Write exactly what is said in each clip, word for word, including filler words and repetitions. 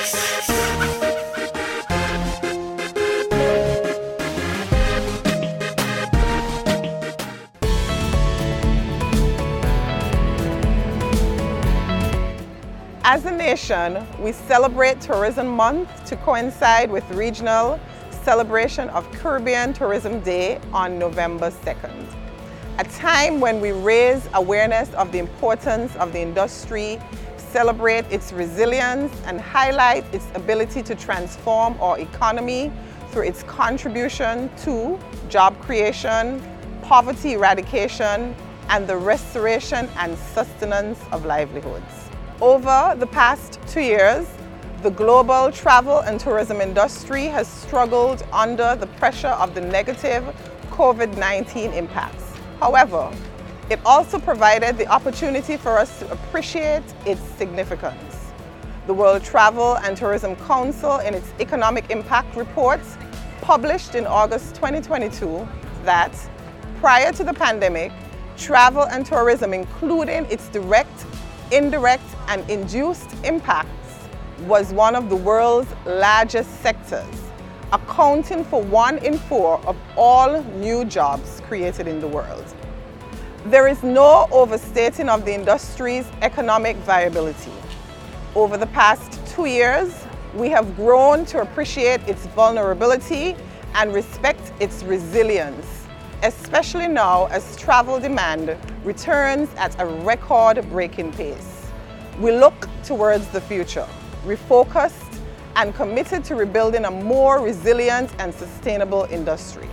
As a nation, we celebrate Tourism Month to coincide with regional celebration of Caribbean Tourism Day on November second. A time when we raise awareness of the importance of the industry, celebrate its resilience, and highlight its ability to transform our economy through its contribution to job creation, poverty eradication, and the restoration and sustenance of livelihoods. Over the past two years, the global travel and tourism industry has struggled under the pressure of the negative COVID nineteen impacts. However, it also provided the opportunity for us to appreciate its significance. The World Travel and Tourism Council, in its Economic Impact Report, published in August twenty twenty-two, that prior to the pandemic, travel and tourism, including its direct, indirect, and induced impacts, was one of the world's largest sectors, accounting for one in four of all new jobs created in the world. There is no overstating of the industry's economic viability. Over the past two years, we have grown to appreciate its vulnerability and respect its resilience, especially now as travel demand returns at a record-breaking pace. We look towards the future, refocused and committed to rebuilding a more resilient and sustainable industry.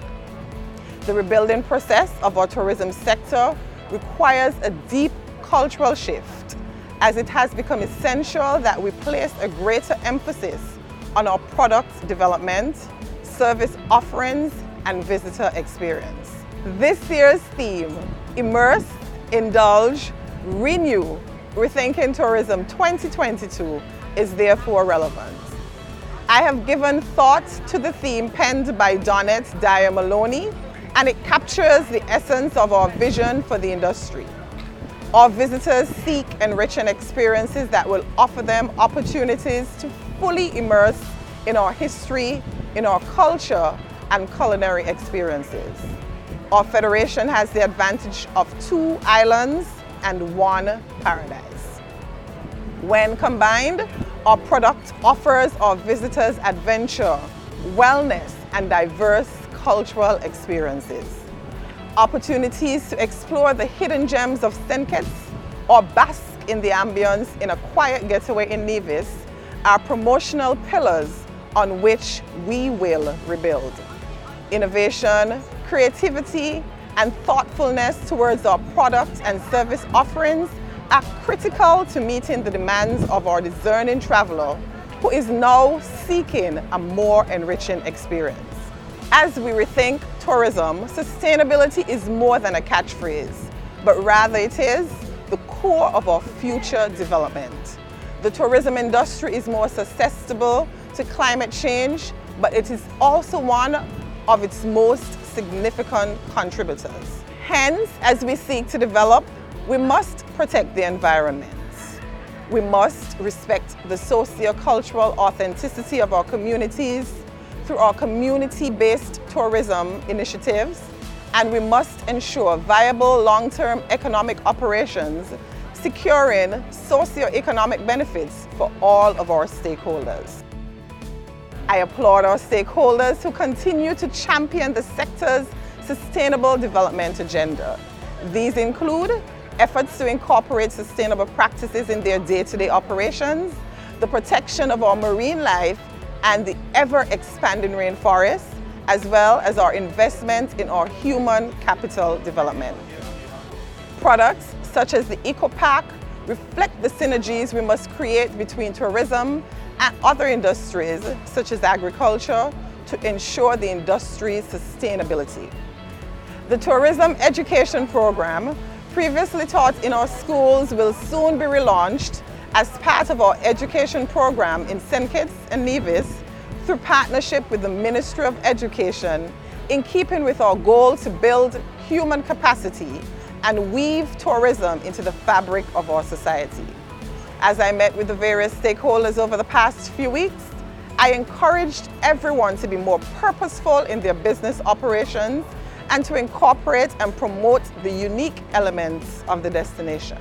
The rebuilding process of our tourism sector requires a deep cultural shift, as it has become essential that we place a greater emphasis on our product development, service offerings, and visitor experience. This year's theme, Immerse, Indulge, Renew, Rethinking Tourism twenty twenty-two, is therefore relevant. I have given thought to the theme penned by Donette Dyer Maloney, and it captures the essence of our vision for the industry. Our visitors seek enriching experiences that will offer them opportunities to fully immerse in our history, in our culture, and culinary experiences. Our federation has the advantage of two islands and one paradise. When combined, our product offers our visitors adventure, wellness, and diverse cultural experiences. Opportunities to explore the hidden gems of Saint Kitts or bask in the ambience in a quiet getaway in Nevis are promotional pillars on which we will rebuild. Innovation, creativity, and thoughtfulness towards our product and service offerings are critical to meeting the demands of our discerning traveler, who is now seeking a more enriching experience. As we rethink tourism, sustainability is more than a catchphrase, but rather it is the core of our future development. The tourism industry is more susceptible to climate change, but it is also one of its most significant contributors. Hence, as we seek to develop, we must protect the environment. We must respect the socio-cultural authenticity of our communities through our community-based tourism initiatives, and we must ensure viable long-term economic operations, securing socio-economic benefits for all of our stakeholders. I applaud our stakeholders who continue to champion the sector's sustainable development agenda. These include efforts to incorporate sustainable practices in their day-to-day operations, the protection of our marine life, and the ever-expanding rainforests, as well as our investment in our human capital development. Products such as the EcoPack reflect the synergies we must create between tourism and other industries, such as agriculture, to ensure the industry's sustainability. The Tourism Education Program, previously taught in our schools, will soon be relaunched as part of our education program in Saint Kitts and Nevis through partnership with the Ministry of Education, in keeping with our goal to build human capacity and weave tourism into the fabric of our society. As I met with the various stakeholders over the past few weeks, I encouraged everyone to be more purposeful in their business operations and to incorporate and promote the unique elements of the destination.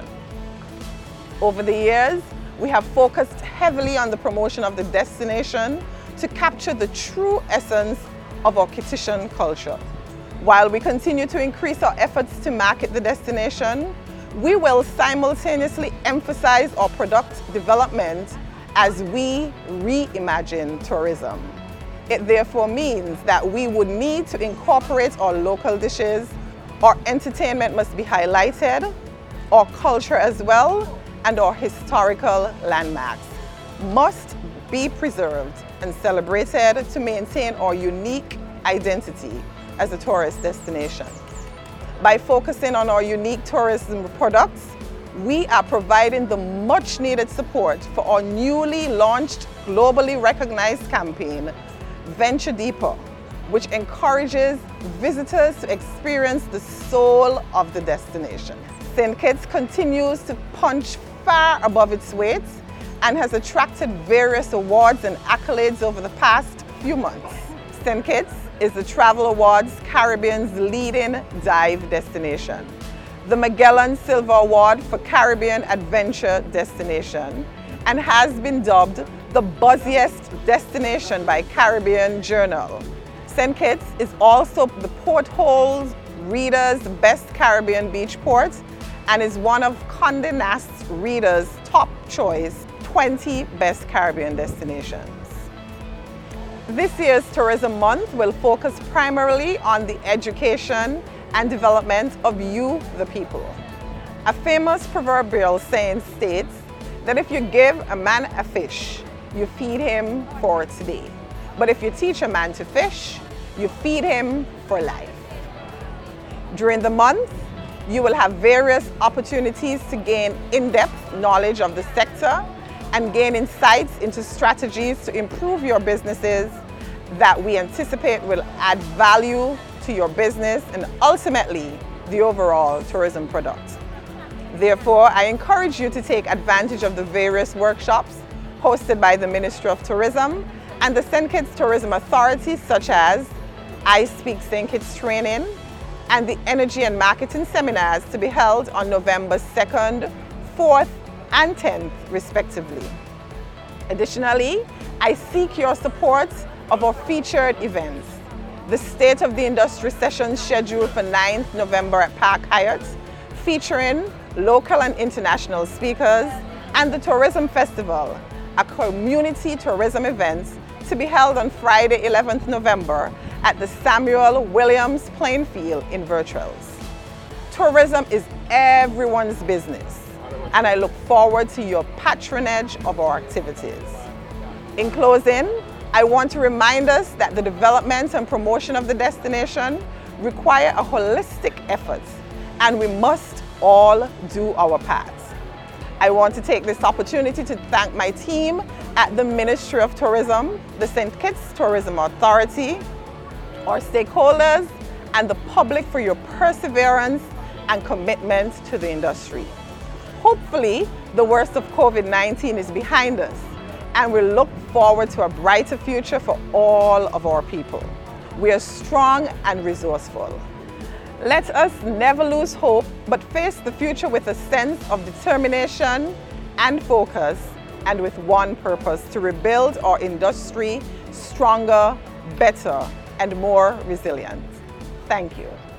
Over the years, we have focused heavily on the promotion of the destination to capture the true essence of our Kittitian culture. While we continue to increase our efforts to market the destination, we will simultaneously emphasize our product development as we reimagine tourism. It therefore means that we would need to incorporate our local dishes, our entertainment must be highlighted, our culture as well, and our historical landmarks must be preserved and celebrated to maintain our unique identity as a tourist destination. By focusing on our unique tourism products, we are providing the much needed support for our newly launched, globally recognized campaign, Venture Deeper, which encourages visitors to experience the soul of the destination. Saint Kitts continues to punch far above its weight and has attracted various awards and accolades over the past few months. Saint Kitts is the Travel Awards Caribbean's leading dive destination, the Magellan Silver Award for Caribbean Adventure Destination, and has been dubbed the buzziest destination by Caribbean Journal. Saint Kitts is also the Portholes Reader's Best Caribbean Beach Port and is one of Condé Nast Reader's top choice twenty best Caribbean destinations. This year's Tourism Month will focus primarily on the education and development of you, the people. A famous proverbial saying states that if you give a man a fish, you feed him for today. But if you teach a man to fish, you feed him for life. During the month, you will have various opportunities to gain in-depth knowledge of the sector and gain insights into strategies to improve your businesses that we anticipate will add value to your business and ultimately the overall tourism product. Therefore, I encourage you to take advantage of the various workshops hosted by the Ministry of Tourism and the Saint Kitts Tourism Authority, such as I Speak Saint Kitts training and the Energy and Marketing seminars to be held on November second, fourth, and tenth, respectively. Additionally, I seek your support of our featured events, the State of the Industry session scheduled for ninth November at Park Hyatt, featuring local and international speakers, and the Tourism Festival, a community tourism event to be held on Friday, eleventh November at the Samuel Williams playing field in Virtuals. Tourism is everyone's business, and I look forward to your patronage of our activities. In closing, I want to remind us that the development and promotion of the destination require a holistic effort, and we must all do our part. I want to take this opportunity to thank my team at the Ministry of Tourism, the Saint Kitts Tourism Authority, our stakeholders, and the public for your perseverance and commitment to the industry. Hopefully, the worst of COVID nineteen is behind us, and we look forward to a brighter future for all of our people. We are strong and resourceful. Let us never lose hope, but face the future with a sense of determination and focus, and with one purpose: to rebuild our industry stronger, better, and more resilient. Thank you.